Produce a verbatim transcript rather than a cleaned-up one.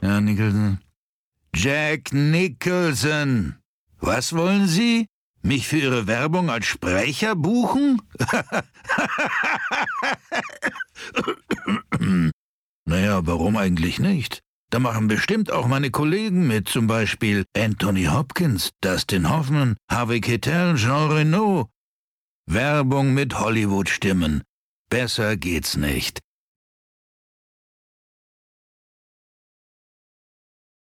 Ja, Nicholson. Jack Nicholson. Was wollen Sie? Mich für Ihre Werbung als Sprecher buchen? Naja, warum eigentlich nicht? Da machen bestimmt auch meine Kollegen mit, zum Beispiel Anthony Hopkins, Dustin Hoffman, Harvey Keitel, Jean Reno. Werbung mit Hollywood-Stimmen. Besser geht's nicht.